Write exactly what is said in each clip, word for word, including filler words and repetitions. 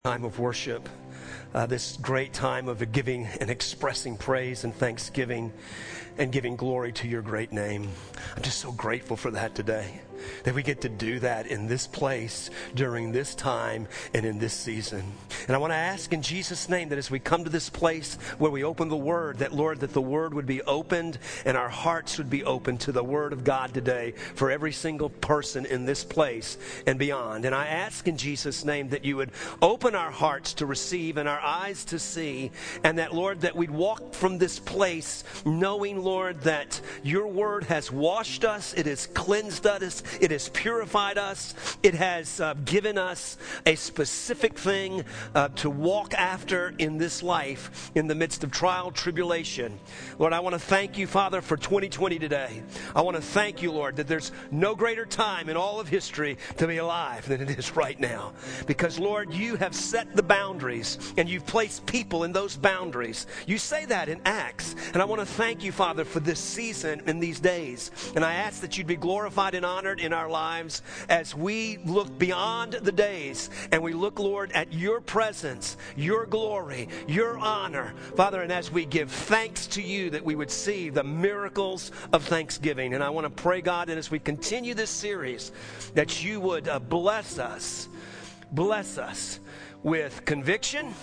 Time of worship, uh, this great time of giving and expressing praise and thanksgiving and giving glory to your great name. I'm just so grateful for that today, that we get to do that in this place during this time and in this season. And I want to ask in Jesus' name that as we come to this place where we open the Word, that Lord, that the Word would be opened and our hearts would be open to the Word of God today for every single person in this place and beyond. And I ask in Jesus' name that you would open our hearts to receive and our eyes to see, and that, Lord, that we'd walk from this place knowing, Lord, that your Word has washed us, it has cleansed us, it has purified us, it has uh, given us a specific thing uh, to walk after in this life in the midst of trial, tribulation. Lord, I want to thank you, Father, for twenty twenty today. I want to thank you, Lord, that there's no greater time in all of history to be alive than it is right now. Because, Lord, you have set the boundaries and you've placed people in those boundaries. You say that in Acts. And I want to thank you, Father, for this season and these days. And I ask that you'd be glorified and honored in our lives as we look beyond the days and we look, Lord, at your presence, your glory, your honor, Father, and as we give thanks to you that we would see the miracles of thanksgiving. And I want to pray, God, and as we continue this series, that you would uh, bless us, bless us with conviction,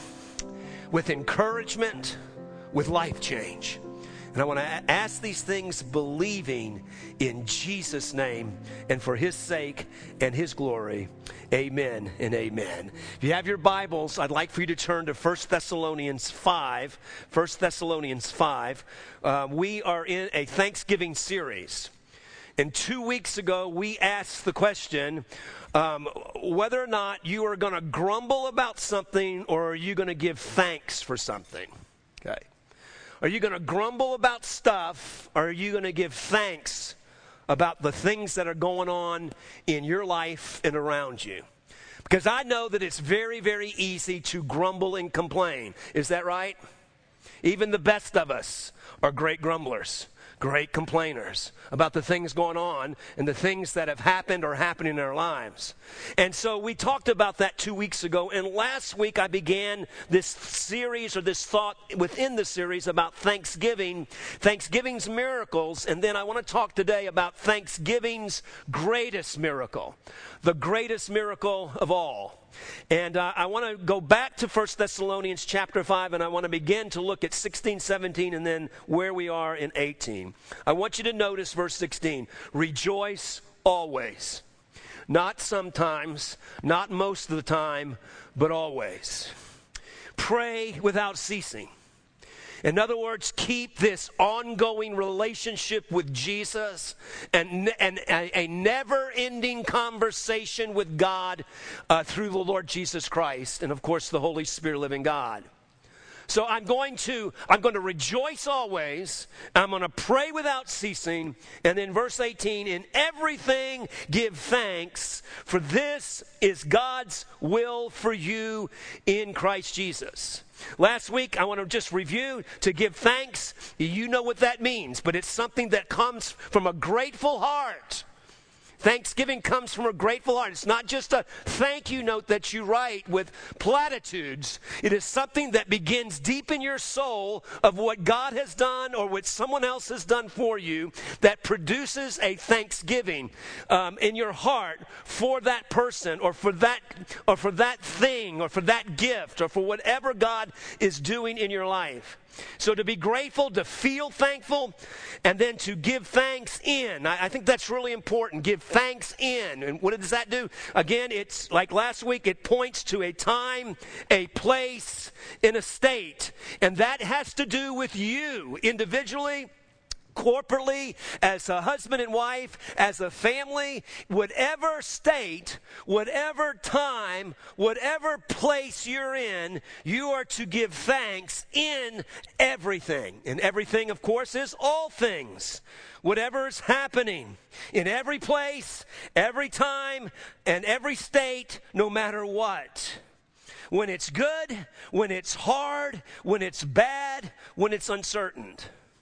with encouragement, with life change. And I want to ask these things believing in Jesus' name and for his sake and his glory. Amen and amen. If you have your Bibles, I'd like for you to turn to First Thessalonians five. First Thessalonians five. Uh, we are in a Thanksgiving series. And two weeks ago, we asked the question, um, whether or not you are going to grumble about something or are you going to give thanks for something? Okay. Are you going to grumble about stuff, or are you going to give thanks about the things that are going on in your life and around you? Because I know that it's very, very easy to grumble and complain. Is that right? Even the best of us are great grumblers, great complainers about the things going on and the things that have happened or happening in our lives. And so we talked about that two weeks ago. And last week I began this series or this thought within the series about Thanksgiving, Thanksgiving's miracles. And then I want to talk today about Thanksgiving's greatest miracle, the greatest miracle of all. And uh, I want to go back to First Thessalonians chapter five, and I want to begin to look at sixteen, seventeen, and then where we are in eighteen. I want you to notice verse sixteen. Rejoice always. Not sometimes, not most of the time, but always. Pray without ceasing. In other words, keep this ongoing relationship with Jesus and, and a, a never-ending conversation with God uh, through the Lord Jesus Christ and, of course, the Holy Spirit living God. So I'm going to I'm going to rejoice always. I'm going to pray without ceasing. And then verse eighteen, in everything give thanks, for this is God's will for you in Christ Jesus. Last week, I want to just review, to give thanks. You know what that means, but it's something that comes from a grateful heart. Thanksgiving comes from a grateful heart. It's not just a thank you note that you write with platitudes. It is something that begins deep in your soul of what God has done or what someone else has done for you that produces a thanksgiving um, in your heart for that person or for that or for that thing or for that gift or for whatever God is doing in your life. So to be grateful, to feel thankful, and then to give thanks in. I, I think that's really important. Give thanks in. And what does that do? Again, it's like last week, it points to a time, a place, and a state. And that has to do with you individually, corporately, as a husband and wife, as a family, whatever state, whatever time, whatever place you're in, you are to give thanks in everything. And everything, of course, is all things. Whatever is happening in every place, every time, and every state, no matter what. When it's good, when it's hard, when it's bad, when it's uncertain.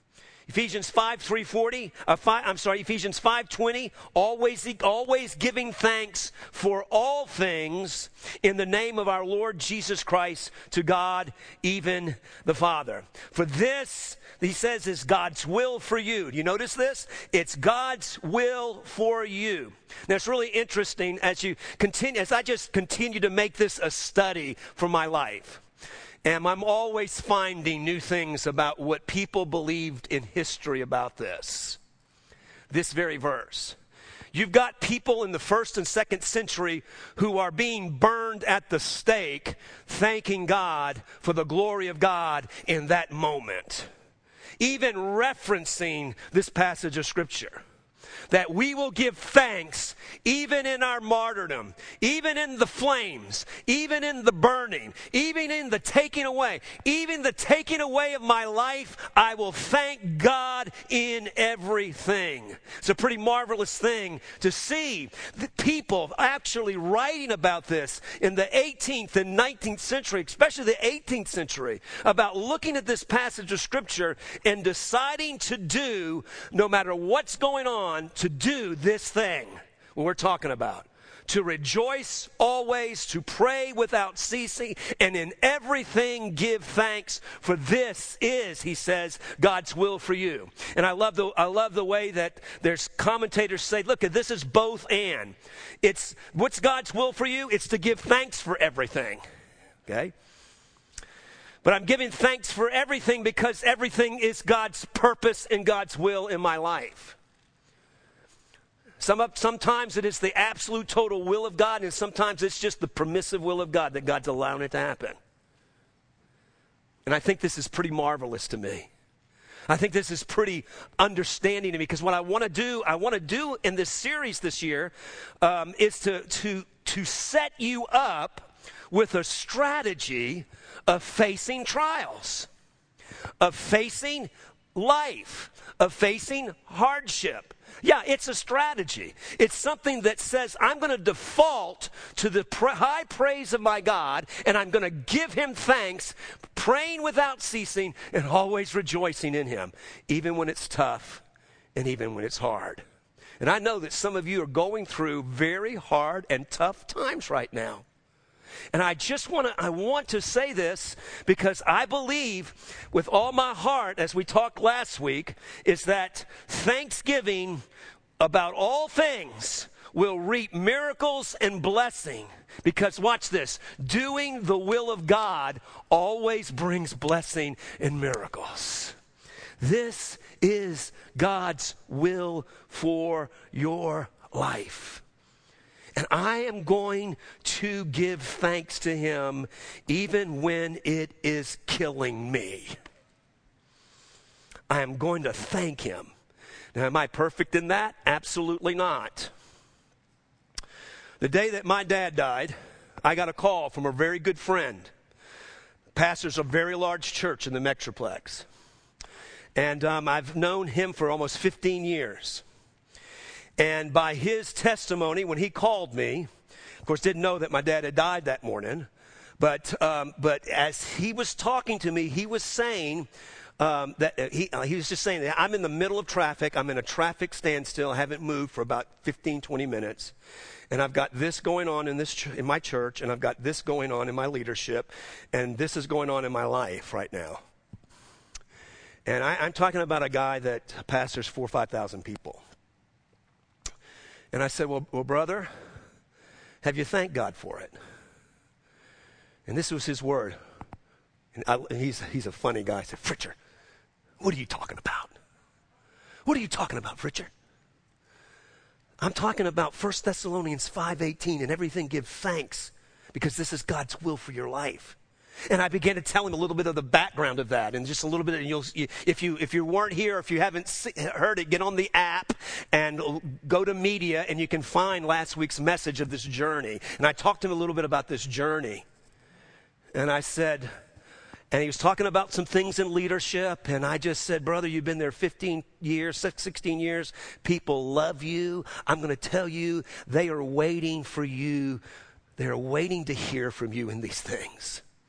Ephesians five, three forty, uh, five, I'm sorry, Ephesians five twenty, always, always giving thanks for all things in the name of our Lord Jesus Christ to God, even the Father. For this, he says, is God's will for you. Do you notice this? It's God's will for you. Now, it's really interesting as you continue, as I just continue to make this a study for my life. And I'm always finding new things about what people believed in history about this. This very verse. You've got people in the first and second century who are being burned at the stake, thanking God for the glory of God in that moment. Even referencing this passage of Scripture. That we will give thanks even in our martyrdom, even in the flames, even in the burning, even in the taking away, even the taking away of my life, I will thank God in everything. It's a pretty marvelous thing to see the people actually writing about this in the eighteenth and nineteenth century, especially the eighteenth century, about looking at this passage of Scripture and deciding to do, no matter what's going on, to do this thing what we're talking about. To rejoice always, to pray without ceasing, and in everything give thanks, for this is, he says, God's will for you. And I love the I love the way that there's commentators say, look, this is both and. It's what's God's will for you? It's to give thanks for everything. Okay? But I'm giving thanks for everything because everything is God's purpose and God's will in my life. Some, sometimes it is the absolute total will of God, and sometimes it's just the permissive will of God that God's allowing it to happen. And I think this is pretty marvelous to me. I think this is pretty understanding to me, because what I want to do, I want to do in this series this year um, is to, to, to set you up with a strategy of facing trials, of facing life, of facing hardship. Yeah, it's a strategy. It's something that says I'm going to default to the pr- high praise of my God, and I'm going to give him thanks, praying without ceasing, and always rejoicing in him, even when it's tough and even when it's hard. And I know that some of you are going through very hard and tough times right now. And I just want to, I want to say this because I believe with all my heart, as we talked last week, is that thanksgiving about all things will reap miracles and blessing. Because watch this, doing the will of God always brings blessing and miracles. This is God's will for your life. And I am going to give thanks to him even when it is killing me. I am going to thank him. Now, am I perfect in that? Absolutely not. The day that my dad died, I got a call from a very good friend, pastors a very large church in the Metroplex. And um, I've known him for almost fifteen years. And by his testimony, when he called me, of course, didn't know that my dad had died that morning. But um, but as he was talking to me, he was saying um, that he uh, he was just saying that I'm in the middle of traffic. I'm in a traffic standstill. I haven't moved for about fifteen, twenty minutes. And I've got this going on in this ch- in my church, and I've got this going on in my leadership, and this is going on in my life right now. And I, I'm talking about a guy that pastors four or five thousand people. And I said, well, well, brother, have you thanked God for it? And this was his word. And, I, and he's, he's a funny guy. I said, Fritcher, what are you talking about? What are you talking about, Fritcher? I'm talking about First Thessalonians five eighteen, and everything give thanks because this is God's will for your life. And I began to tell him a little bit of the background of that, and just a little bit. And you'll, you, if you if you weren't here, if you haven't see, heard it, get on the app and go to media, and you can find last week's message of this journey. And I talked to him a little bit about this journey, and I said, and he was talking about some things in leadership, and I just said, brother, you've been there fifteen years, sixteen years. People love you. I'm going to tell you, they are waiting for you. They are waiting to hear from you in these things.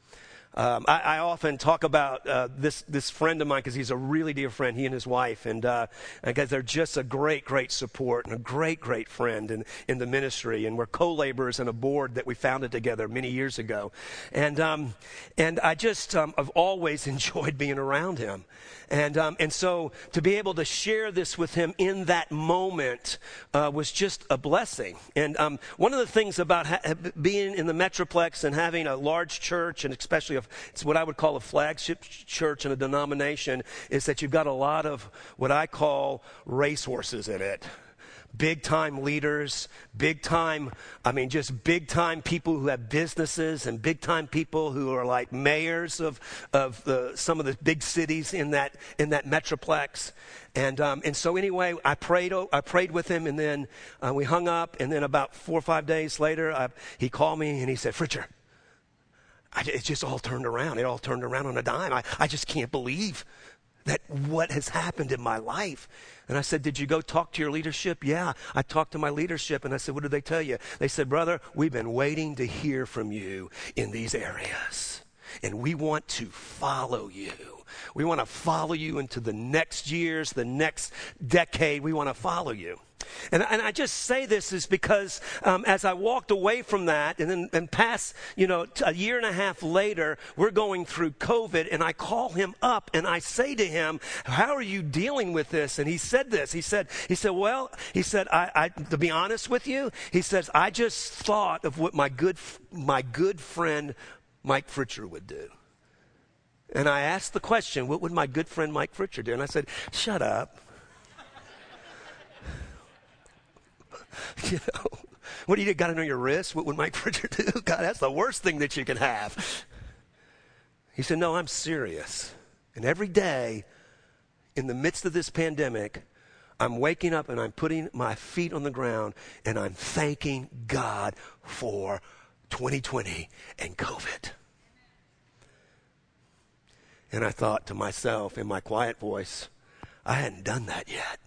Um, I, I often talk about uh, this this friend of mine because he's a really dear friend, he and his wife, and uh, because they're just a great, great support and a great, great friend in, in the ministry, and we're co-laborers in a board that we founded together many years ago, and um, and I just um, I've always enjoyed being around him, and um, and so to be able to share this with him in that moment uh, was just a blessing. And um, one of the things about ha- being in the Metroplex and having a large church, and especially a it's what I would call a flagship church in a denomination, is that you've got a lot of what I call racehorses in it. Big time leaders, big time, I mean, just big time people who have businesses, and big time people who are like mayors of of the, some of the big cities in that in that Metroplex. And um, and so anyway, I prayed I prayed with him, and then uh, we hung up, and then about four or five days later, I, he called me and he said, "Fritcher, I, it just all turned around. It all turned around on a dime. I, I just can't believe that what has happened in my life." And I said, "Did you go talk to your leadership?" "Yeah, I talked to my leadership." And I said, "What did they tell you?" They said, "Brother, we've been waiting to hear from you in these areas, and we want to follow you. We want to follow you into the next years, the next decade. We want to follow you." And, and I just say this is because um, as I walked away from that, and then and past, you know, t- a year and a half later, we're going through COVID, and I call him up and I say to him, "How are you dealing with this?" And he said this. He said, he said, "Well," he said, I, I to be honest with you, he says, "I just thought of what my good my good friend Mike Fritcher would do." And I asked the question, "What would my good friend Mike Fritcher do?" And I said, "Shut up." You know, what do you got it on your wrist? What would Mike Fritcher do? God, that's the worst thing that you can have. He said, "No, I'm serious. And every day in the midst of this pandemic, I'm waking up and I'm putting my feet on the ground and I'm thanking God for twenty twenty and COVID." And I thought to myself in my quiet voice, I hadn't done that yet.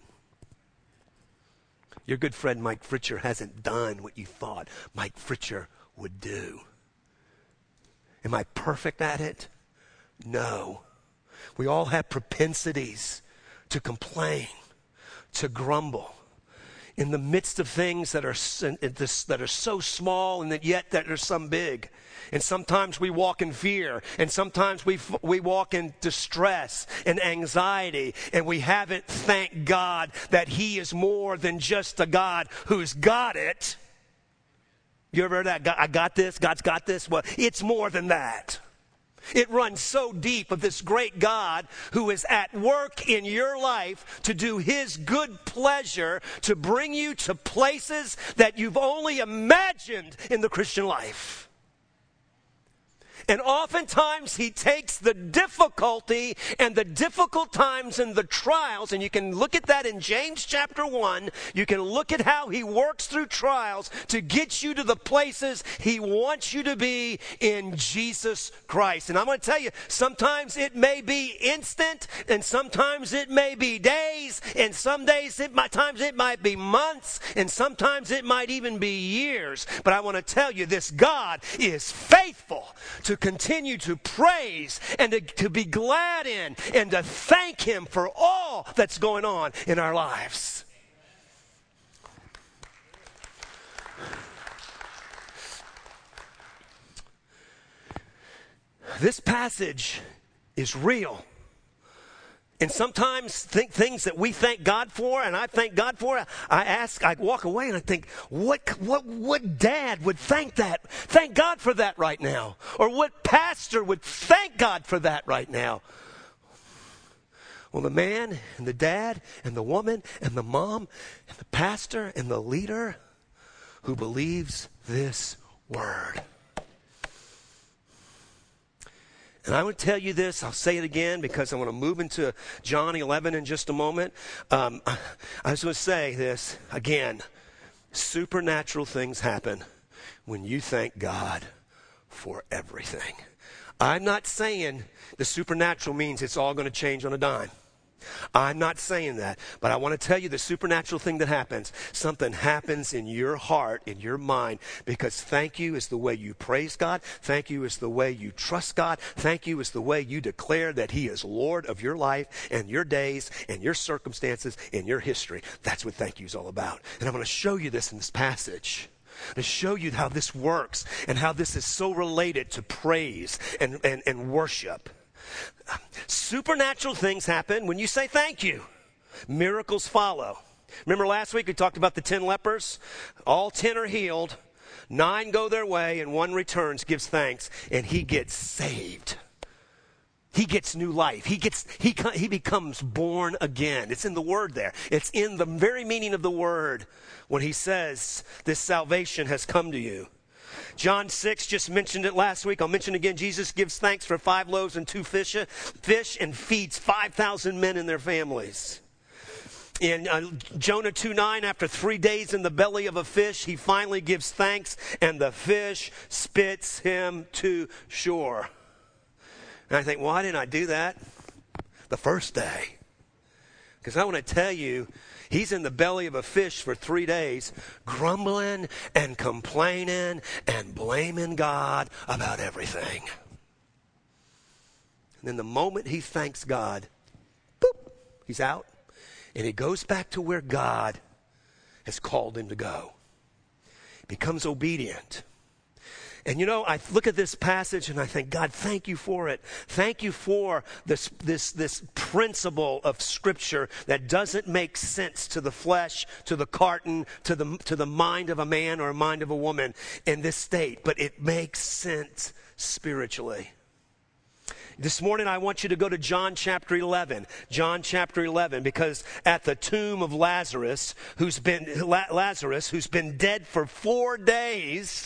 Your good friend Mike Fritcher hasn't done what you thought Mike Fritcher would do. Am I perfect at it? No. We all have propensities to complain, to grumble. In the midst of things that are that are so small and that yet that are some big. And sometimes we walk in fear, and sometimes we we walk in distress and anxiety, and we haven't thanked God that He is more than just a God who's got it. You ever heard that? I got this, God's got this? Well, it's more than that. It runs so deep of this great God who is at work in your life to do His good pleasure, to bring you to places that you've only imagined in the Christian life. And oftentimes He takes the difficulty and the difficult times and the trials, and you can look at that in James chapter one. You can look at how He works through trials to get you to the places He wants you to be in Jesus Christ. And I'm going to tell you, sometimes it may be instant, and sometimes it may be days, and some days it might, times it might be months, and sometimes it might even be years. But I want to tell you, this God is faithful to continue to praise and to, to be glad in and to thank Him for all that's going on in our lives. This passage is real. And sometimes think things that we thank God for, and I thank God for, I ask, I walk away and I think, what, what, what dad would thank that, thank God for that right now? Or what pastor would thank God for that right now? Well, the man and the dad and the woman and the mom and the pastor and the leader who believes this word. And I want to tell you this, I'll say it again because I want to move into John eleven in just a moment. Um, I just want to say this again. Supernatural things happen when you thank God for everything. I'm not saying the supernatural means it's all going to change on a dime. I'm not saying that, but I want to tell you the supernatural thing that happens. Something happens in your heart, in your mind, because thank you is the way you praise God. Thank you is the way you trust God. Thank you is the way you declare that he is Lord of your life and your days and your circumstances and your history. That's what thank you is all about. And I'm going to show you this in this passage. To show you how this works and how this is so related to praise and, and, and worship. Supernatural things happen when you say thank you. Miracles follow. Remember last week we talked about the ten lepers? All ten are healed. Nine go their way and one returns, gives thanks, and he gets saved. He gets new life. He gets he he becomes born again. It's in the word there. It's in the very meaning of the word when he says this salvation has come to you. John six, just mentioned it last week. I'll mention again. Jesus gives thanks for five loaves and two fish, fish and feeds five thousand men and their families. In uh, Jonah two nine, after three days in the belly of a fish, he finally gives thanks, and the fish spits him to shore. And I think, why didn't I do that the first day? Because I want to tell you, he's in the belly of a fish for three days, grumbling and complaining and blaming God about everything. And then the moment he thanks God, boop, he's out. And he goes back to where God has called him to go. He becomes obedient. And you know, I look at this passage and I think, God, thank you for it. Thank you for this, this, this principle of Scripture that doesn't make sense to the flesh, to the carton, to the, to the mind of a man or a mind of a woman in this state. But it makes sense spiritually. This morning I want you to go to John chapter eleven. John chapter eleven, because at the tomb of Lazarus, who's been, Lazarus, who's been dead for four days,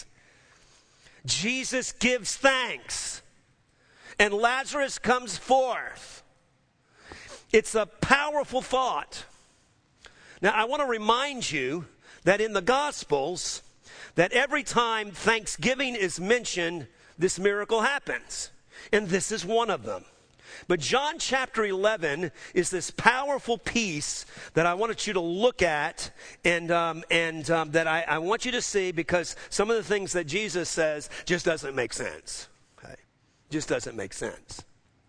Jesus gives thanks, and Lazarus comes forth. It's a powerful thought. Now, I want to remind you that in the Gospels, that every time Thanksgiving is mentioned, this miracle happens, and this is one of them. But John chapter eleven is this powerful piece that I wanted you to look at and um, and um, that I, I want you to see, because some of the things that Jesus says just doesn't make sense. Okay? Just doesn't make sense.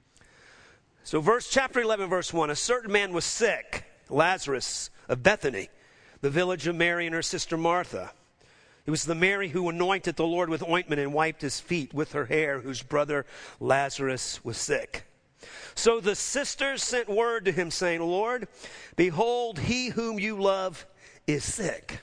So verse chapter eleven, verse one, a certain man was sick, Lazarus of Bethany, the village of Mary and her sister Martha. It was the Mary who anointed the Lord with ointment and wiped his feet with her hair, whose brother Lazarus was sick. So the sisters sent word to him, saying, Lord, behold, he whom you love is sick.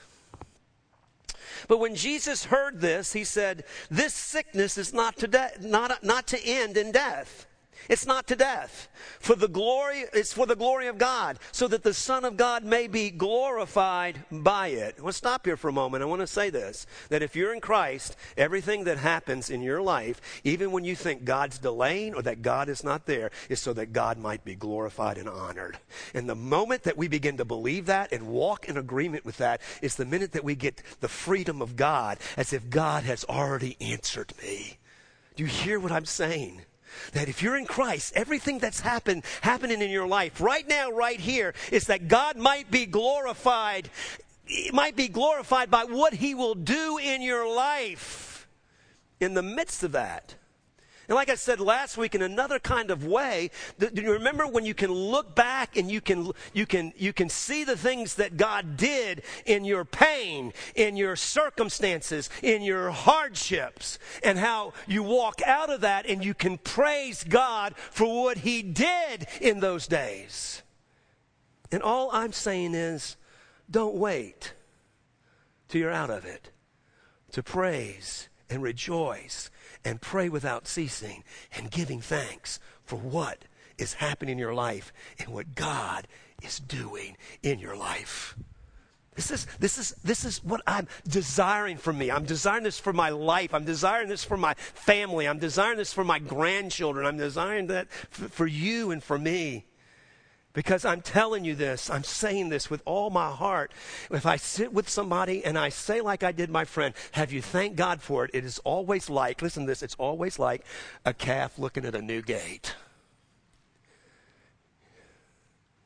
But when Jesus heard this, he said, this sickness is not to, de- not, not to end in death. It's not to death. For the glory, it's for the glory of God, so that the Son of God may be glorified by it. I want to stop here for a moment. I want to say this, that if you're in Christ, everything that happens in your life, even when you think God's delaying or that God is not there, is so that God might be glorified and honored. And the moment that we begin to believe that and walk in agreement with that is the minute that we get the freedom of God, as if God has already answered me. Do you hear what I'm saying? That if you're in Christ, everything that's happened, happening in your life right now, right here, is that God might be glorified, might be glorified by what he will do in your life in the midst of that. And like I said last week, in another kind of way, do you remember when you can look back and you can you can you can see the things that God did in your pain, in your circumstances, in your hardships, and how you walk out of that and you can praise God for what he did in those days. And all I'm saying is, don't wait till you're out of it to praise and rejoice and pray without ceasing and giving thanks for what is happening in your life and what God is doing in your life. This is, this is, this is what I'm desiring for me. I'm desiring this for my life. I'm desiring this for my family. I'm desiring this for my grandchildren. I'm desiring that f- for you and for me. Because I'm telling you this, I'm saying this with all my heart. If I sit with somebody and I say like I did my friend, have you thanked God for it? It is always like, listen to this, it's always like a calf looking at a new gate.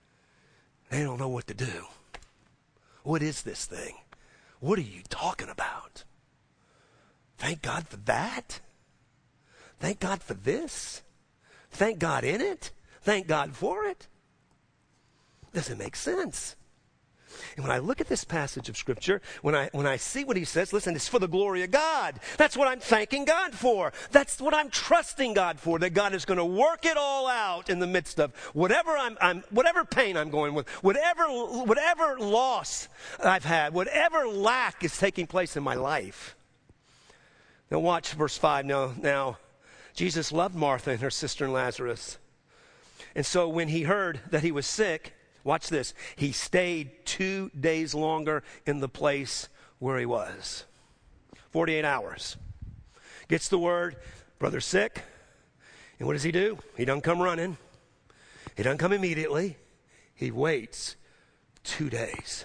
They don't know what to do. What is this thing? What are you talking about? Thank God for that. Thank God for this. Thank God in it. Thank God for it. Doesn't make sense. And when I look at this passage of Scripture, when I when I see what he says, listen, it's for the glory of God. That's what I'm thanking God for. That's what I'm trusting God for, that God is going to work it all out in the midst of whatever I'm, I'm whatever pain I'm going with, whatever whatever loss I've had, whatever lack is taking place in my life. Now watch verse five. Now, now Jesus loved Martha and her sister and Lazarus. And so when he heard that he was sick, watch this, he stayed two days longer in the place where he was. forty-eight hours. Gets the word, brother's sick. And what does he do? He doesn't come running. He doesn't come immediately. He waits two days.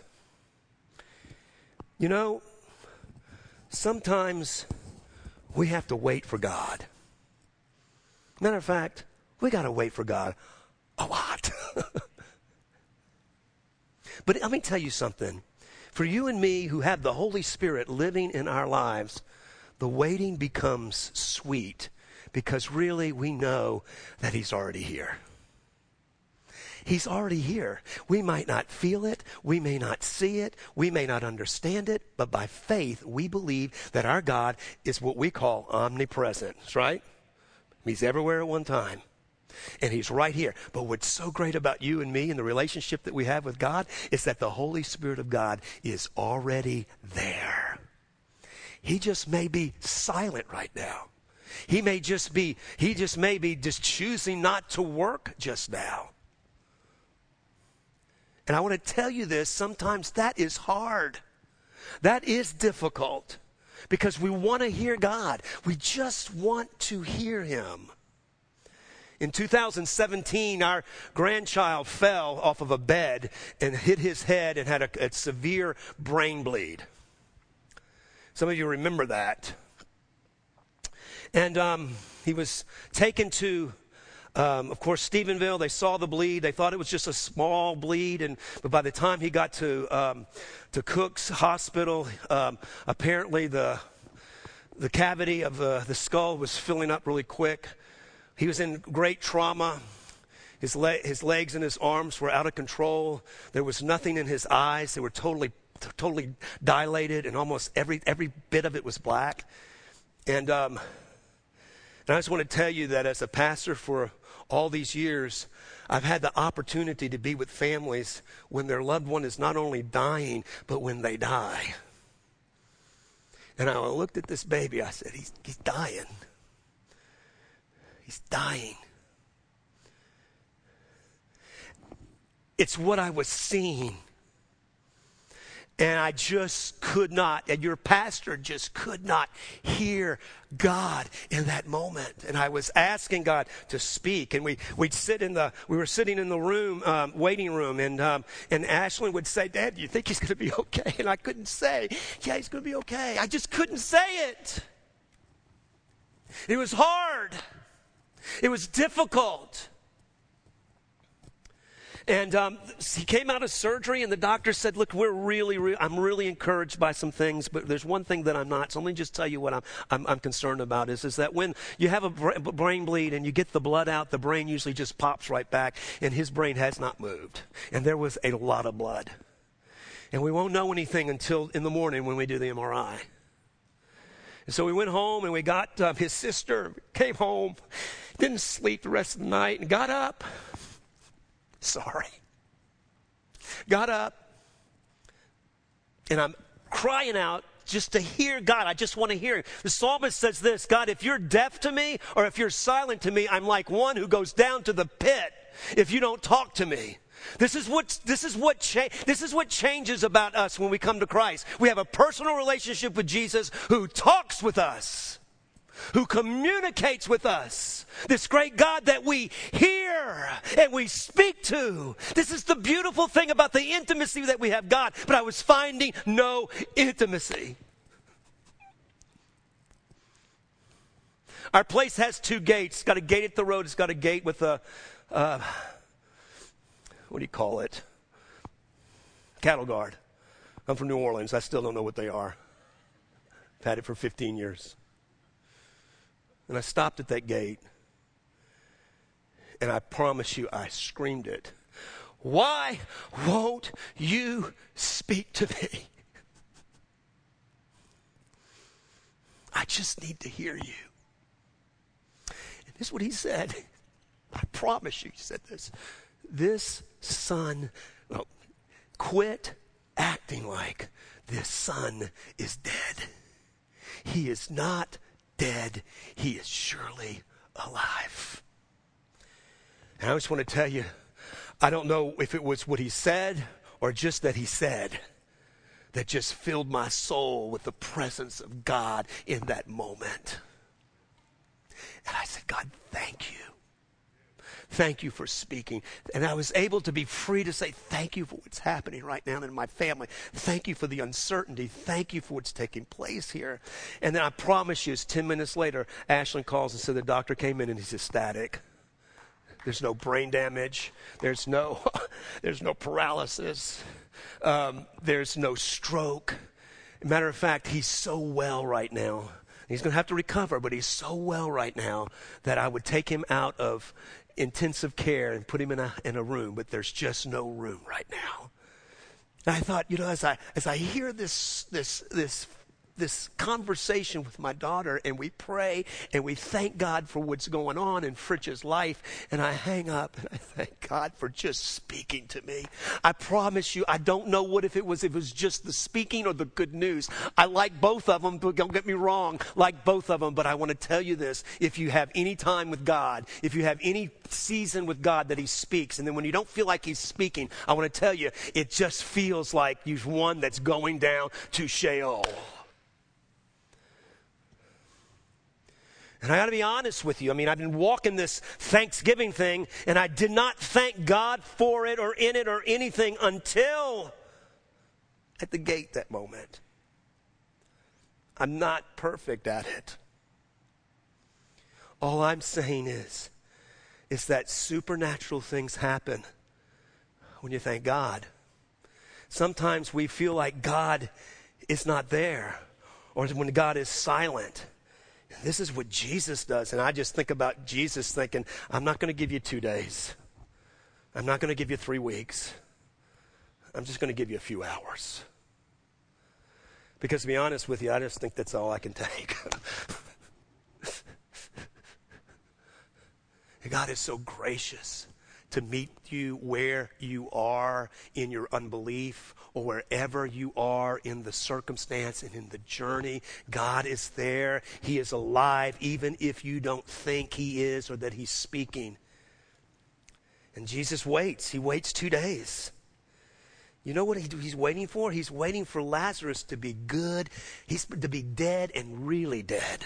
You know, sometimes we have to wait for God. Matter of fact, we got to wait for God a lot. But let me tell you something. For you and me who have the Holy Spirit living in our lives, the waiting becomes sweet because really we know that he's already here. He's already here. We might not feel it. We may not see it. We may not understand it. But by faith, we believe that our God is what we call omnipresent. That's right? He's everywhere at one time. And he's right here. But what's so great about you and me and the relationship that we have with God is that the Holy Spirit of God is already there. He just may be silent right now. He may just be, he just may be just choosing not to work just now. And I want to tell you this, sometimes that is hard. That is difficult because we want to hear God. We just want to hear him. In two thousand seventeen, our grandchild fell off of a bed and hit his head and had a, a severe brain bleed. Some of you remember that. And um, he was taken to, um, of course, Stephenville. They saw the bleed. They thought it was just a small bleed. And but by the time he got to um, to Cook's Hospital, um, apparently the the cavity of uh, the skull was filling up really quick. He was in great trauma. His, le- his legs and his arms were out of control. There was nothing in his eyes. They were totally, t- totally dilated, and almost every every bit of it was black. And, um, and I just want to tell you that as a pastor for all these years, I've had the opportunity to be with families when their loved one is not only dying, but when they die. And I looked at this baby. I said, he's, he's dying. He's dying. It's what I was seeing. And I just could not, and your pastor just could not hear God in that moment. And I was asking God to speak. And we, we'd sit in the, we were sitting in the room, um, waiting room, and um, and Ashlyn would say, Dad, do you think he's going to be okay? And I couldn't say, yeah, he's going to be okay. I just couldn't say it. It was hard. It was difficult. And um, he came out of surgery, and the doctor said, look, we're really, re- I'm really encouraged by some things, but there's one thing that I'm not. So let me just tell you what I'm, I'm, I'm concerned about is, is that when you have a bra- brain bleed and you get the blood out, the brain usually just pops right back, and his brain has not moved. And there was a lot of blood. And we won't know anything until in the morning when we do the M R I. And so we went home, and we got uh, his sister, came home, didn't sleep the rest of the night, and got up. Sorry. Got up, and I'm crying out just to hear God. I just want to hear him. The psalmist says this, God, if you're deaf to me or if you're silent to me, I'm like one who goes down to the pit if you don't talk to me. This is what this is what cha- this is what changes about us when we come to Christ. We have a personal relationship with Jesus who talks with us, who communicates with us. This great God that we hear and we speak to. This is the beautiful thing about the intimacy that we have God. But I was finding no intimacy. Our place has two gates. It's got a gate at the road. It's got a gate with a, uh, what do you call it? cattle guard. I'm from New Orleans. I still don't know what they are. I've had it for fifteen years. And I stopped at that gate. And I promise you, I screamed it. Why won't you speak to me? I just need to hear you. And this is what he said. I promise you, he said this. This son, well, quit acting like this son is dead. He is not dead. He is surely alive. And I just want to tell you, I don't know if it was what he said or just that he said that just filled my soul with the presence of God in that moment. And I said, God, thank you. Thank you for speaking. And I was able to be free to say, thank you for what's happening right now in my family. Thank you for the uncertainty. Thank you for what's taking place here. And then I promise you, it's ten minutes later, Ashlyn calls and said the doctor came in and he's ecstatic. There's no brain damage. There's no, there's no paralysis. Um, there's no stroke. Matter of fact, he's so well right now. He's going to have to recover, but he's so well right now that I would take him out of intensive care and put him in a in a room, but there's just no room right now. And I thought, you know, as I as I hear this this this this conversation with my daughter, and we pray and we thank God for what's going on in Fritch's life, and I hang up and I thank God for just speaking to me. I promise you, I don't know what if it was if it was just the speaking or the good news. I like both of them, but don't get me wrong, like both of them. But I want to tell you this: if you have any time with God, if you have any season with God that He speaks, and then when you don't feel like He's speaking, I want to tell you, it just feels like you're one that's going down to Sheol. And I got to be honest with you. I mean, I've been walking this Thanksgiving thing, and I did not thank God for it or in it or anything until at the gate that moment. I'm not perfect at it. All I'm saying is, is that supernatural things happen when you thank God. Sometimes we feel like God is not there, or when God is silent. This is what Jesus does. And I just think about Jesus thinking, I'm not going to give you two days. I'm not going to give you three weeks. I'm just going to give you a few hours. Because to be honest with you, I just think that's all I can take. God is so gracious to meet you where you are in your unbelief, or wherever you are in the circumstance and in the journey. God is there. He is alive, even if you don't think He is or that He's speaking. And Jesus waits. He waits two days. You know what he, He's waiting for? He's waiting for Lazarus to be good. He's to be dead and really dead.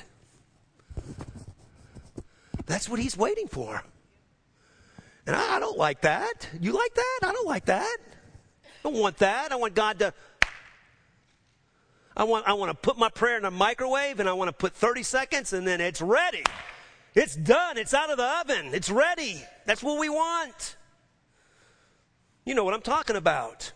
That's what He's waiting for. And I don't like that. You like that? I don't like that. I don't want that. I want God to, I want, I want to put my prayer in a microwave, and I want to put thirty seconds, and then it's ready. It's done. It's out of the oven. It's ready. That's what we want. You know what I'm talking about.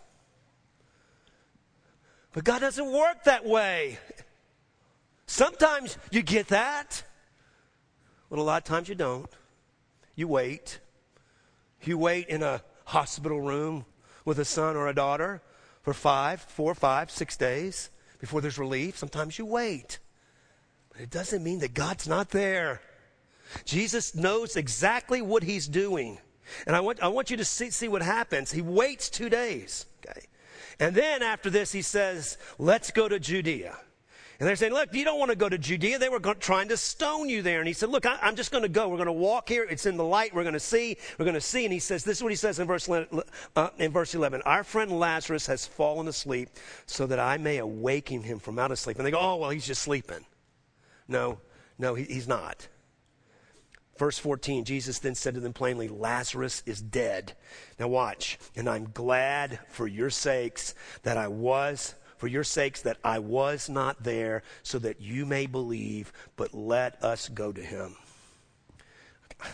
But God doesn't work that way. Sometimes you get that, but a lot of times you don't. You wait. You wait in a hospital room with a son or a daughter for five, four, five, six days before there's relief. Sometimes you wait. But it doesn't mean that God's not there. Jesus knows exactly what He's doing. And I want, I want you to see, see what happens. He waits two days. Okay? And then after this, He says, let's go to Judea. And they're saying, look, you don't want to go to Judea. They were go- trying to stone you there. And He said, look, I- I'm just going to go. We're going to walk here. It's in the light. We're going to see. We're going to see. And He says, this is what He says in verse, uh, in verse eleven. Our friend Lazarus has fallen asleep so that I may awaken him from out of sleep. And they go, oh, well, he's just sleeping. No, no, he, he's not. Verse fourteen, Jesus then said to them plainly, Lazarus is dead. Now watch. And I'm glad for your sakes that I was For your sakes that I was not there, so that you may believe, but let us go to him.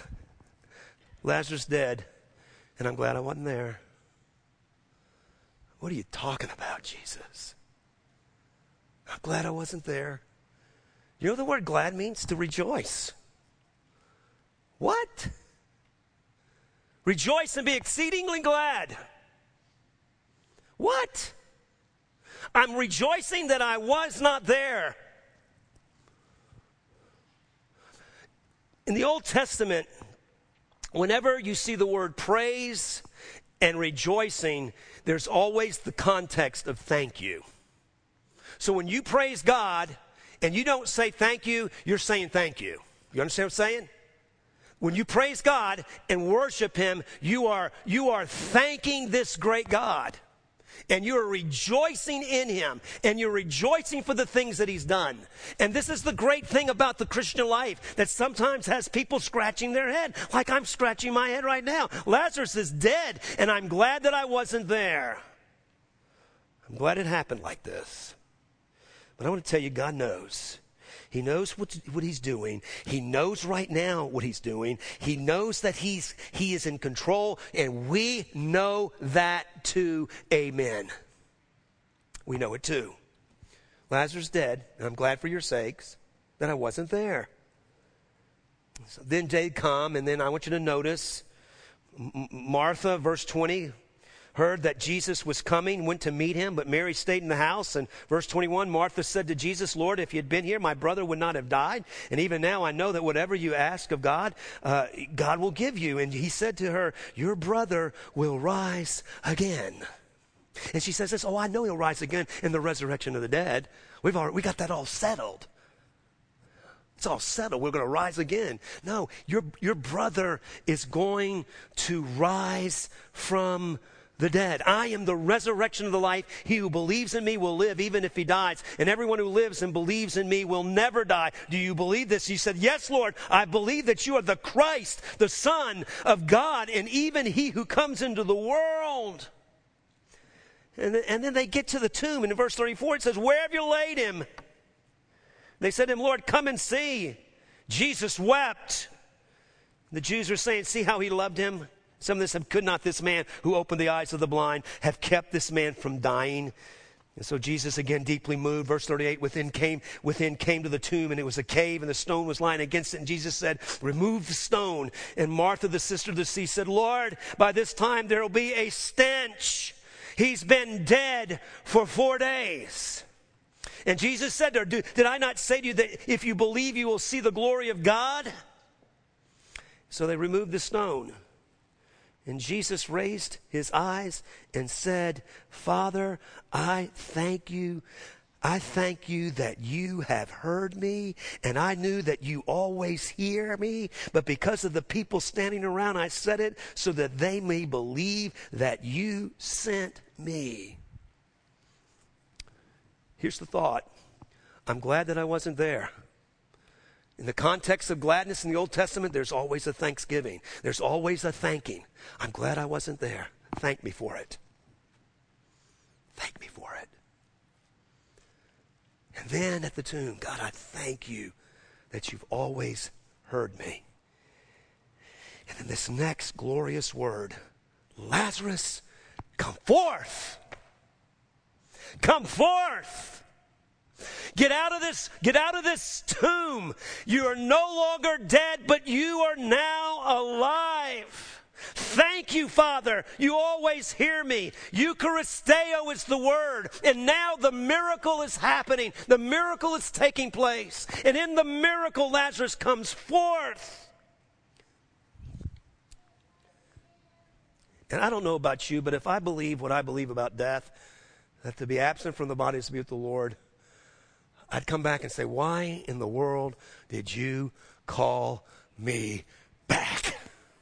Lazarus dead, and I'm glad I wasn't there. What are you talking about, Jesus? I'm glad I wasn't there. You know what the word glad means? To rejoice. What? Rejoice and be exceedingly glad. What? I'm rejoicing that I was not there. In the Old Testament, whenever you see the word praise and rejoicing, there's always the context of thank you. So when you praise God and you don't say thank you, you're saying thank you. You understand what I'm saying? When you praise God and worship Him, you are, you are thanking this great God. And you're rejoicing in Him. And you're rejoicing for the things that He's done. And this is the great thing about the Christian life, that sometimes has people scratching their head, like I'm scratching my head right now. Lazarus is dead, and I'm glad that I wasn't there. I'm glad it happened like this. But I want to tell you, God knows. He knows what, what He's doing. He knows right now what He's doing. He knows that he's, He is in control, and we know that too. Amen. We know it too. Lazarus is dead, and I'm glad for your sakes that I wasn't there. So then day come, and then I want you to notice M- Martha, verse twenty, heard that Jesus was coming, went to meet Him, but Mary stayed in the house. And verse twenty-one, Martha said to Jesus, Lord, if you had been here, my brother would not have died. And even now I know that whatever you ask of God, uh, God will give you. And He said to her, your brother will rise again. And she says this, oh, I know he'll rise again in the resurrection of the dead. We've already, we got that all settled. It's all settled. We're going to rise again. No, your, your brother is going to rise from the dead. I am the resurrection of the life. He who believes in me will live even if he dies. And everyone who lives and believes in me will never die. Do you believe this? He said, yes, Lord, I believe that you are the Christ, the Son of God, and even He who comes into the world. And then, and then they get to the tomb. And in verse thirty-four, it says, where have you laid Him? They said to Him, Lord, come and see. Jesus wept. The Jews are saying, see how He loved Him? Some of them said, could not this man who opened the eyes of the blind have kept this man from dying? And so Jesus, again, deeply moved, verse thirty-eight, within came, within came to the tomb, and it was a cave, and the stone was lying against it. And Jesus said, remove the stone. And Martha, the sister of the deceased, said, Lord, by this time there will be a stench. He's been dead for four days. And Jesus said to her, did I not say to you that if you believe, you will see the glory of God? So they removed the stone. And Jesus raised His eyes and said, Father, I thank you. I thank you that you have heard me, and I knew that you always hear me. But because of the people standing around, I said it so that they may believe that you sent me. Here's the thought. I'm glad that I wasn't there. In the context of gladness in the Old Testament, there's always a thanksgiving. There's always a thanking. I'm glad I wasn't there. Thank me for it. Thank me for it. And then at the tomb, God, I thank you that you've always heard me. And then this next glorious word, Lazarus, come forth. Come forth. Get out of this, get out of this tomb. You are no longer dead, but you are now alive. Thank you, Father. You always hear me. Eucharisteo is the word. And now the miracle is happening. The miracle is taking place. And in the miracle, Lazarus comes forth. And I don't know about you, but if I believe what I believe about death, that to be absent from the body is to be with the Lord, I'd come back and say, why in the world did you call me back?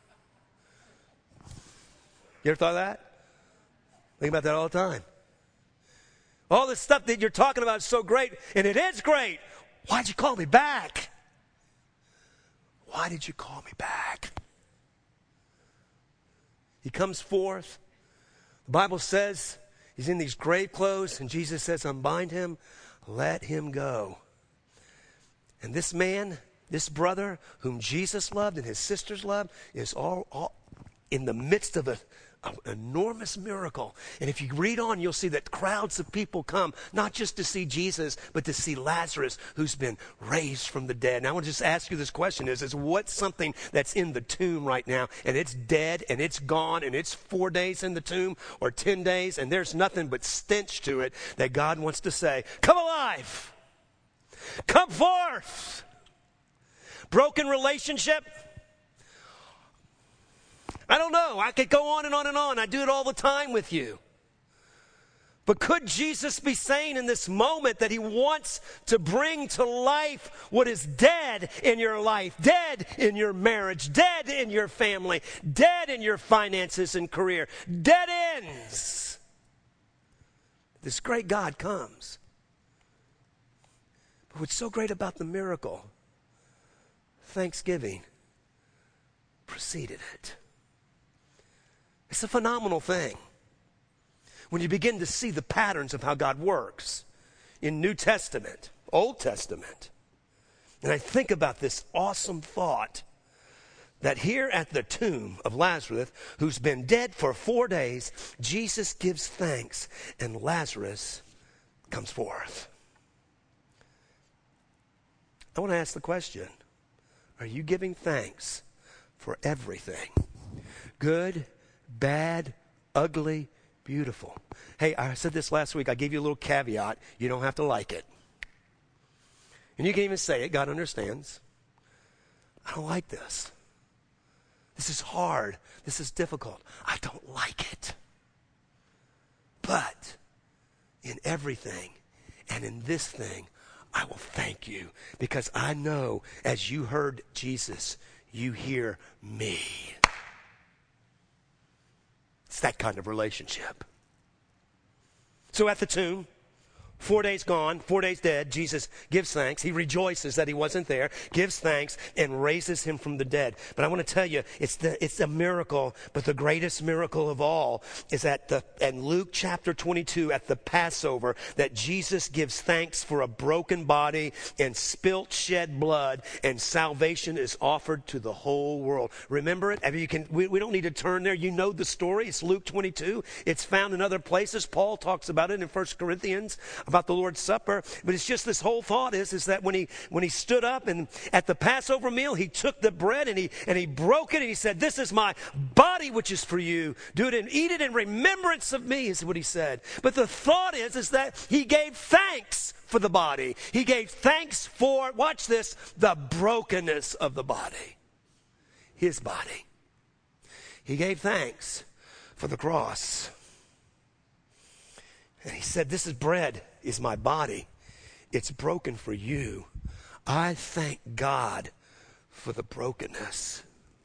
You ever thought of that? Think about that all the time. All this stuff that you're talking about is so great, and it is great. Why'd you call me back? Why did you call me back? He comes forth. The Bible says he's in these grave clothes, and Jesus says, unbind him. Let him go. And this man, this brother whom Jesus loved and his sisters loved, is all, all in the midst of a, an enormous miracle. And if you read on, you'll see that crowds of people come, not just to see Jesus, but to see Lazarus, who's been raised from the dead. And I want to just ask you this question is, is what's something that's in the tomb right now, and it's dead, and it's gone, and it's four days in the tomb, or ten days, and there's nothing but stench to it, that God wants to say, come alive, come forth. Broken relationship, I don't know. I could go on and on and on. I do it all the time with you. But could Jesus be saying in this moment that he wants to bring to life what is dead in your life, dead in your marriage, dead in your family, dead in your finances and career, dead ends? This great God comes. But what's so great about the miracle, thanksgiving preceded it. It's a phenomenal thing when you begin to see the patterns of how God works in New Testament, Old Testament. And I think about this awesome thought that here at the tomb of Lazarus, who's been dead for four days, Jesus gives thanks and Lazarus comes forth. I want to ask the question, are you giving thanks for everything? Good, bad, ugly, beautiful. Hey, I said this last week. I gave you a little caveat. You don't have to like it. And you can even say it. God understands. I don't like this. This is hard. This is difficult. I don't like it. But in everything and in this thing, I will thank you, because I know as you heard Jesus, you hear me. It's that kind of relationship. So at the tomb, four days gone, four days dead, Jesus gives thanks. He rejoices that he wasn't there, gives thanks, and raises him from the dead. But I want to tell you, it's the it's a miracle, but the greatest miracle of all is at the in Luke chapter twenty-two, at the Passover, that Jesus gives thanks for a broken body and spilt shed blood, and salvation is offered to the whole world. Remember it? I mean, you can. We, we don't need to turn there. You know the story. It's Luke twenty-two. It's found in other places. Paul talks about it in First Corinthians, about the Lord's Supper. But it's just this whole thought is, is that when he when he stood up and at the Passover meal, he took the bread and he and he broke it and he said, this is my body which is for you. Do it and eat it in remembrance of me, is what he said. But the thought is, is that he gave thanks for the body. He gave thanks for, watch this, the brokenness of the body. His body. He gave thanks for the cross. And he said, this is bread, is my body. It's broken for you. I thank God for the brokenness.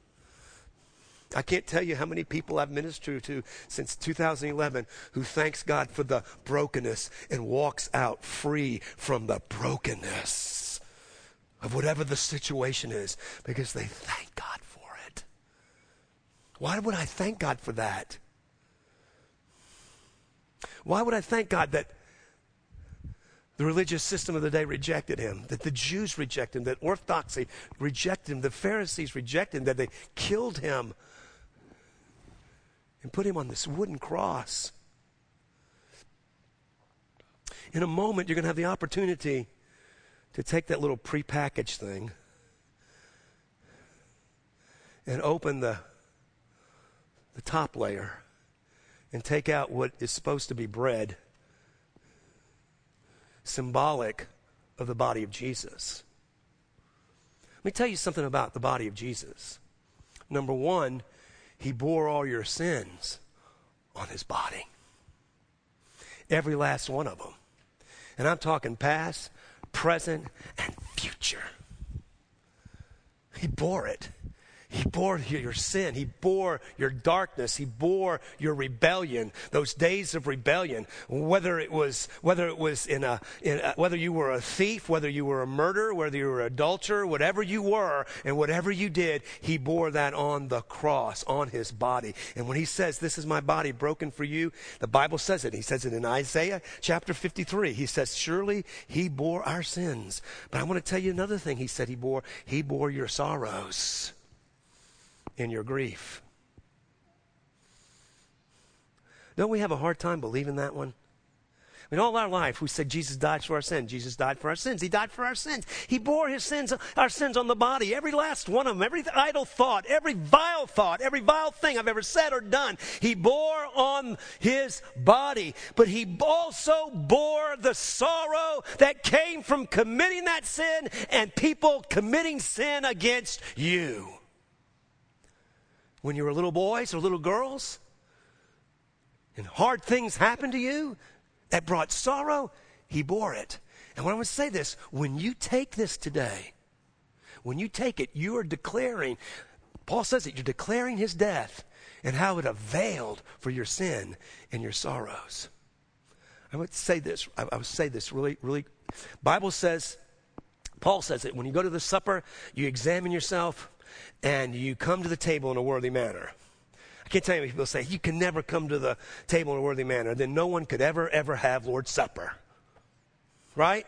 I can't tell you how many people I've ministered to since two thousand eleven who thanks God for the brokenness and walks out free from the brokenness of whatever the situation is, because they thank God for it. Why would I thank God for that? Why would I thank God that the religious system of the day rejected him, that the Jews rejected him, that orthodoxy rejected him, the Pharisees rejected him, that they killed him and put him on this wooden cross? In a moment, you're going to have the opportunity to take that little prepackaged thing and open the, the top layer and take out what is supposed to be bread, symbolic of the body of Jesus. Let me tell you something about the body of Jesus. Number one, he bore all your sins on his body. Every last one of them. And I'm talking past, present, and future. He bore it. He bore your sin. He bore your darkness. He bore your rebellion. Those days of rebellion, whether it was whether it was in a, in a whether you were a thief, whether you were a murderer, whether you were an adulterer, whatever you were, and whatever you did, he bore that on the cross, on his body. And when he says, "This is my body broken for you," the Bible says it. He says it in Isaiah chapter fifty-three. He says, "Surely he bore our sins." But I want to tell you another thing. He said he bore. He bore your sorrows. In your grief. Don't we have a hard time believing that one? I mean, all our life, we said Jesus died for our sins. Jesus died for our sins. He died for our sins. He bore his sins, our sins on the body, every last one of them, every idle thought, every vile thought, every vile thing I've ever said or done. He bore on his body, but he also bore the sorrow that came from committing that sin and people committing sin against you. When you were little boys or little girls, and hard things happened to you, that brought sorrow, he bore it. And when I want to say this, when you take this today, when you take it, you are declaring, Paul says it, you're declaring his death and how it availed for your sin and your sorrows. I would say this, I, I would say this really, really, Bible says, Paul says it, when you go to the supper, you examine yourself and you come to the table in a worthy manner. I can't tell you, people say, you can never come to the table in a worthy manner. Then no one could ever, ever have Lord's Supper. Right?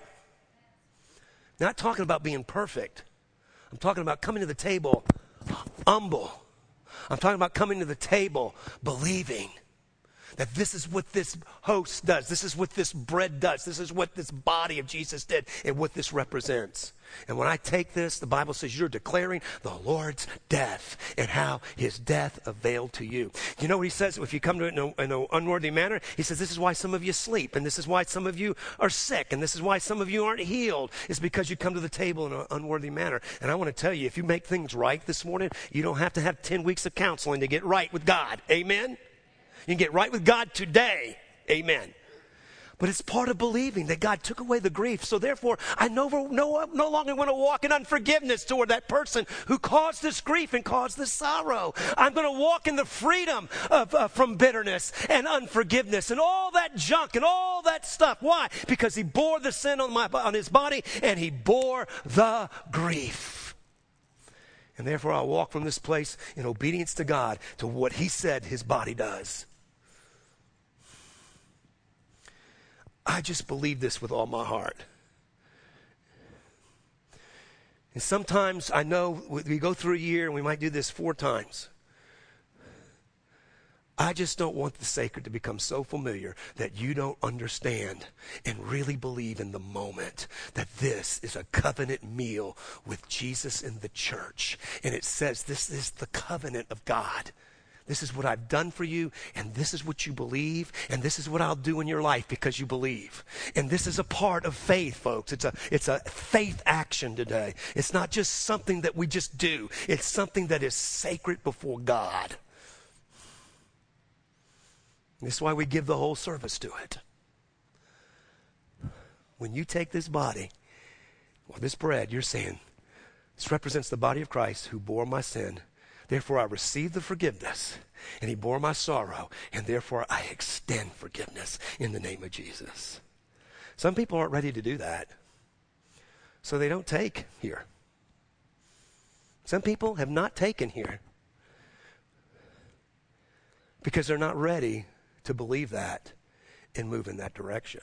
Not talking about being perfect. I'm talking about coming to the table humble. I'm talking about coming to the table believing that this is what this host does. This is what this bread does. This is what this body of Jesus did and what this represents. And when I take this, the Bible says you're declaring the Lord's death and how his death availed to you. You know what he says? If you come to it in, a, in an unworthy manner, he says this is why some of you sleep, and this is why some of you are sick, and this is why some of you aren't healed. It's because you come to the table in an unworthy manner. And I want to tell you, if you make things right this morning, you don't have to have ten weeks of counseling to get right with God. Amen? You can get right with God today. Amen. But it's part of believing that God took away the grief. So therefore, I no, no, no longer want to walk in unforgiveness toward that person who caused this grief and caused this sorrow. I'm going to walk in the freedom of, uh, from bitterness and unforgiveness and all that junk and all that stuff. Why? Because he bore the sin on, my, on his body and he bore the grief. And therefore, I'll walk from this place in obedience to God to what he said his body does. I just believe this with all my heart. And sometimes I know we go through a year and we might do this four times. I just don't want the sacred to become so familiar that you don't understand and really believe in the moment that this is a covenant meal with Jesus in the church. And it says this is the covenant of God. This is what I've done for you, and this is what you believe, and this is what I'll do in your life because you believe. And this is a part of faith, folks. It's a, it's a faith action today. It's not just something that we just do. It's something that is sacred before God. This is why we give the whole service to it. When you take this body, or this bread, you're saying, this represents the body of Christ who bore my sin. Therefore, I receive the forgiveness, and he bore my sorrow, and therefore I extend forgiveness in the name of Jesus. Some people aren't ready to do that, so they don't take here. Some people have not taken here because they're not ready to believe that and move in that direction.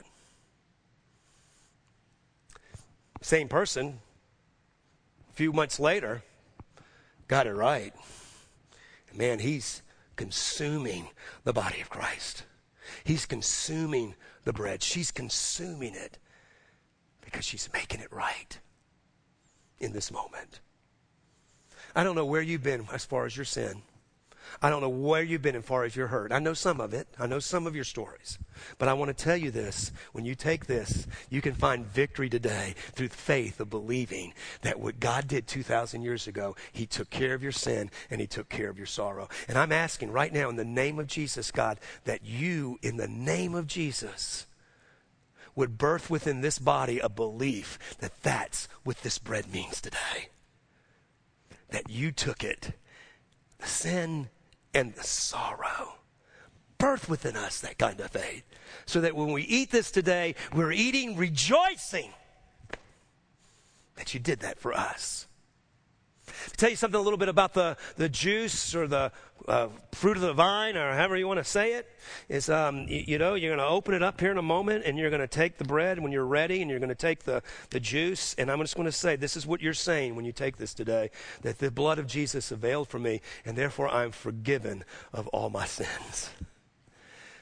Same person, a few months later, got it right. Man, he's consuming the body of Christ. He's consuming the bread. She's consuming it because she's making it right in this moment. I don't know where you've been as far as your sin. I don't know where you've been as far as your hurt. I know some of it. I know some of your stories. But I want to tell you this. When you take this, you can find victory today through the faith of believing that what God did two thousand years ago, he took care of your sin and he took care of your sorrow. And I'm asking right now in the name of Jesus, God, that you, in the name of Jesus, would birth within this body a belief that that's what this bread means today. That you took it, the sin and the sorrow. Birth within us that kind of faith. So that when we eat this today, we're eating rejoicing that you did that for us. To tell you something a little bit about the, the juice or the uh, fruit of the vine, or however you want to say it, is, um, you, you know, you're going to open it up here in a moment, and you're going to take the bread when you're ready, and you're going to take the, the juice. And I'm just going to say, this is what you're saying when you take this today, that the blood of Jesus availed for me, and therefore I'm forgiven of all my sins.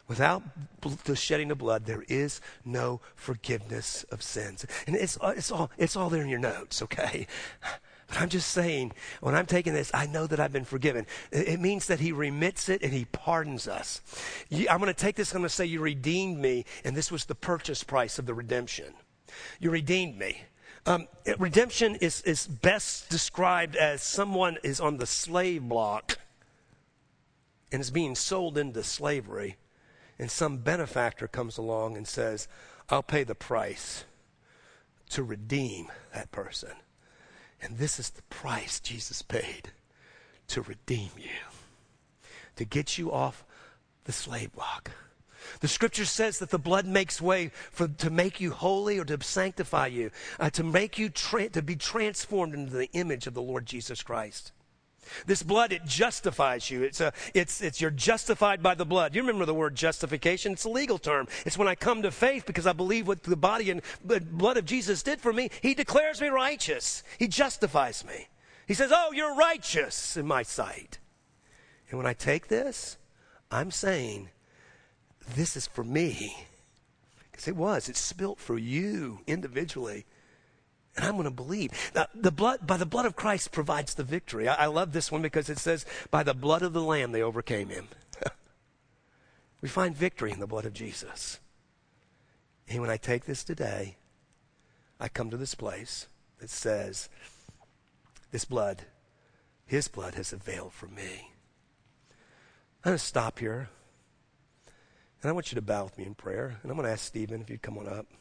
Without the shedding of blood, there is no forgiveness of sins. And it's, it's, all, it's all there in your notes, okay? But I'm just saying, when I'm taking this, I know that I've been forgiven. It means that he remits it and he pardons us. I'm going to take this, I'm going to say you redeemed me, and this was the purchase price of the redemption. You redeemed me. Um, redemption is, is best described as someone is on the slave block and is being sold into slavery, and some benefactor comes along and says, I'll pay the price to redeem that person. And this is the price Jesus paid to redeem you, to get you off the slave block. The scripture says that the blood makes way for to make you holy or to sanctify you, uh, to make you tra- to be transformed into the image of the Lord Jesus Christ. This blood, it justifies you. It's a, it's, it's you're justified by the blood. You remember the word justification? It's a legal term. It's when I come to faith because I believe what the body and blood of Jesus did for me. He declares me righteous. He justifies me. He says, oh, you're righteous in my sight. And when I take this, I'm saying, this is for me. Because it was. It's spilt for you individually. And I'm going to believe. Now, the blood, by the blood of Christ provides the victory. I, I love this one because it says, by the blood of the Lamb they overcame him. We find victory in the blood of Jesus. And when I take this today, I come to this place that says, this blood, his blood has availed for me. I'm going to stop here. And I want you to bow with me in prayer. And I'm going to ask Stephen if you'd come on up.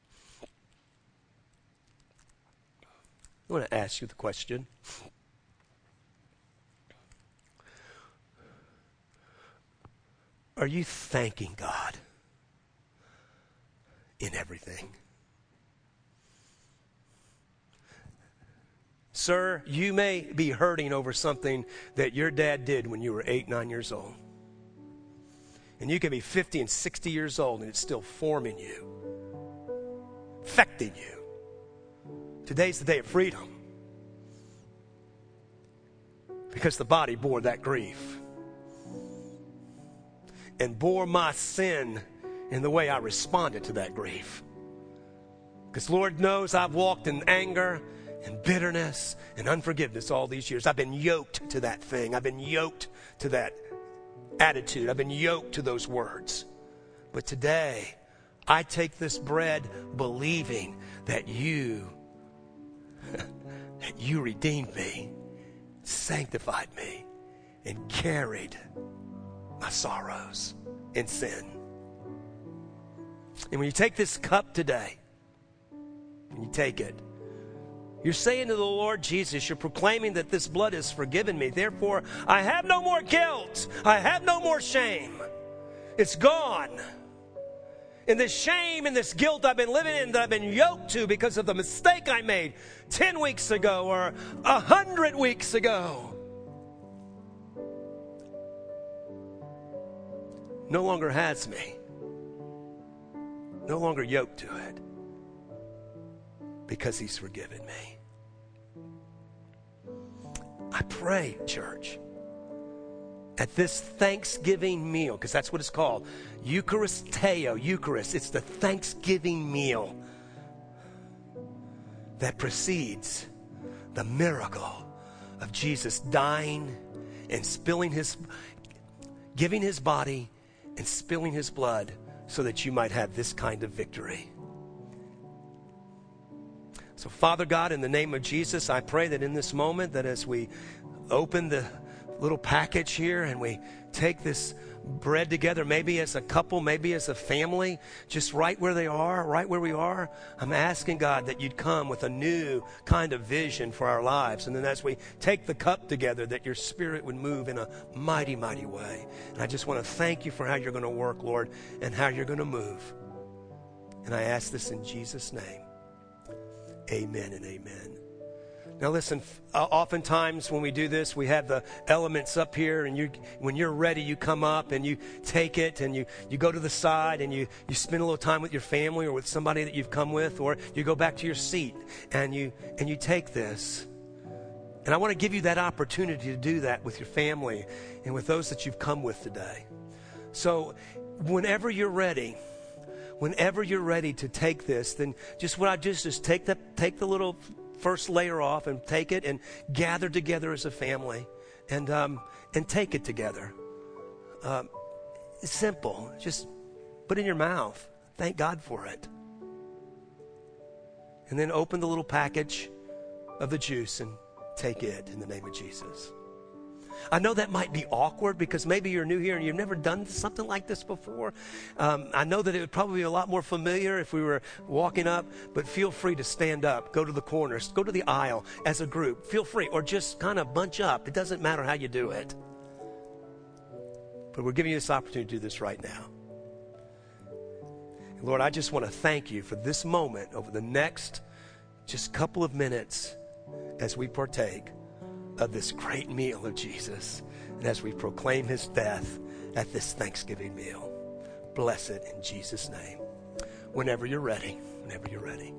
I want to ask you the question. Are you thanking God in everything? Sir, you may be hurting over something that your dad did when you were eight, nine years old. And you can be fifty and sixty years old and it's still forming you, affecting you. Today's the day of freedom. Because the body bore that grief. And bore my sin in the way I responded to that grief. Because Lord knows I've walked in anger and bitterness and unforgiveness all these years. I've been yoked to that thing. I've been yoked to that attitude. I've been yoked to those words. But today, I take this bread believing that you that you redeemed me, sanctified me, and carried my sorrows and sin. And when you take this cup today, when you take it, you're saying to the Lord Jesus, you're proclaiming that this blood has forgiven me. Therefore, I have no more guilt. I have no more shame. It's gone. And this shame and this guilt I've been living in, that I've been yoked to because of the mistake I made ten weeks ago or a hundred weeks ago, no longer has me. No longer yoked to it. Because he's forgiven me. I pray, church, at this Thanksgiving meal, because that's what it's called, Eucharisteo, Eucharist, it's the Thanksgiving meal that precedes the miracle of Jesus dying and spilling his, giving his body and spilling his blood so that you might have this kind of victory. So, Father God, in the name of Jesus, I pray that in this moment, that as we open the little package here and we take this bread together, maybe as a couple, maybe as a family, just right where they are, right where we are, I'm asking, God, that you'd come with a new kind of vision for our lives. And then as we take the cup together, that your Spirit would move in a mighty, mighty way. And I just want to thank you for how you're going to work, Lord, and how you're going to move. And I ask this in Jesus' name. Amen and amen. Now listen, uh, oftentimes when we do this, we have the elements up here, and you, when you're ready, you come up and you take it and you, you go to the side and you, you spend a little time with your family or with somebody that you've come with, or you go back to your seat and you, and you take this. And I want to give you that opportunity to do that with your family and with those that you've come with today. So whenever you're ready, whenever you're ready to take this, then just what I just is take the take the little first layer off and take it and gather together as a family, and um, and take it together. Um, it's simple. Just put it in your mouth. Thank God for it. And then open the little package of the juice and take it in the name of Jesus. I know that might be awkward because maybe you're new here and you've never done something like this before. Um, I know that it would probably be a lot more familiar if we were walking up, but feel free to stand up, go to the corners, go to the aisle as a group. Feel free, or just kind of bunch up. It doesn't matter how you do it. But we're giving you this opportunity to do this right now. And Lord, I just want to thank you for this moment over the next just couple of minutes as we partake of this great meal of Jesus and as we proclaim his death at this Thanksgiving meal. Bless it in Jesus' name. Whenever you're ready, whenever you're ready.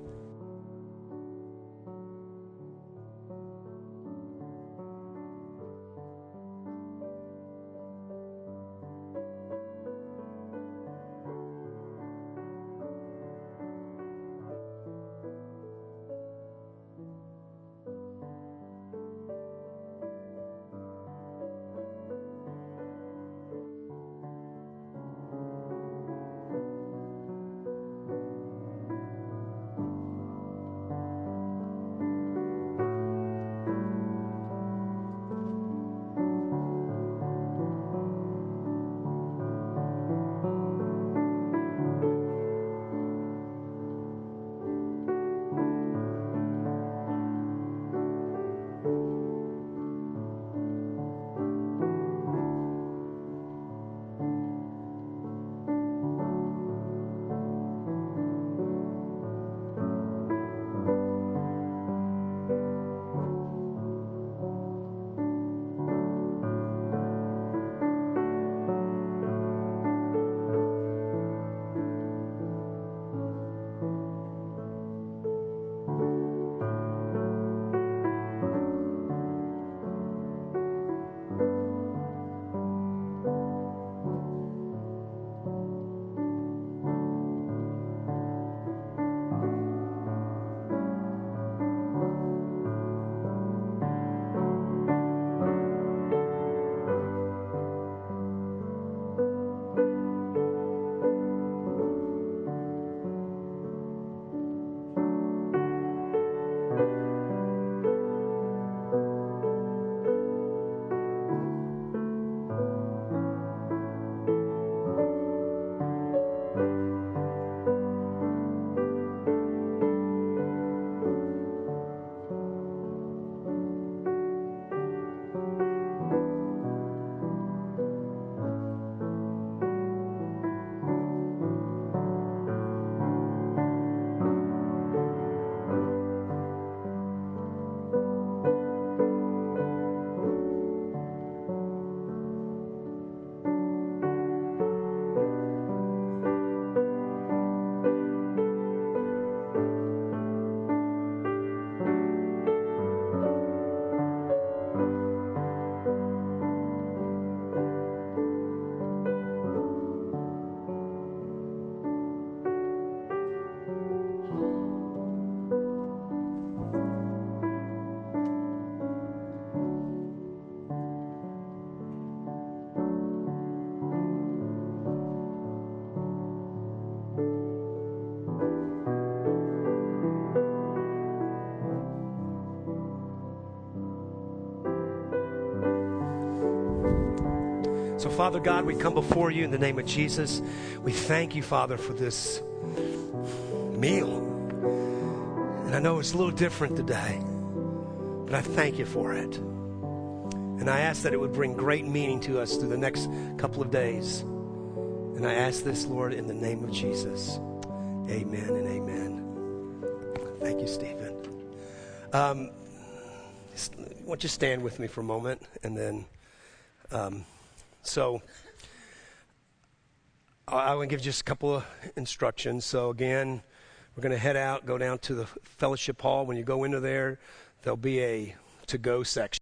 So, Father God, we come before you in the name of Jesus. We thank you, Father, for this meal. And I know it's a little different today, but I thank you for it. And I ask that it would bring great meaning to us through the next couple of days. And I ask this, Lord, in the name of Jesus. Amen and amen. Thank you, Stephen. Um, why don't you stand with me for a moment, and then... Um, So, I want to give just a couple of instructions. So, again, we're going to head out, go down to the fellowship hall. When you go into there, there'll be a to-go section.